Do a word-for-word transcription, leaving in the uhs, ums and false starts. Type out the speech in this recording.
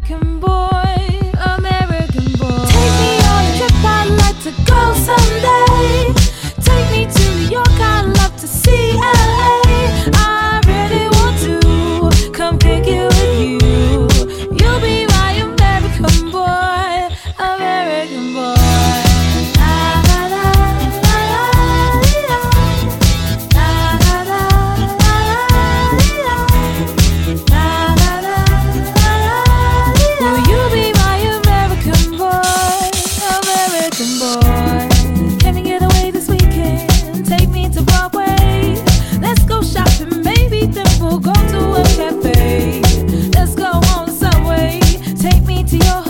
American boy, American boy. Take me on a trip, I'd like to go someday. Take me to New York, I'd love to see L A. I really want to come pick it with you. You'll be my American boy, American boy. Go to a cafe. Let's go on Subway. Take me to your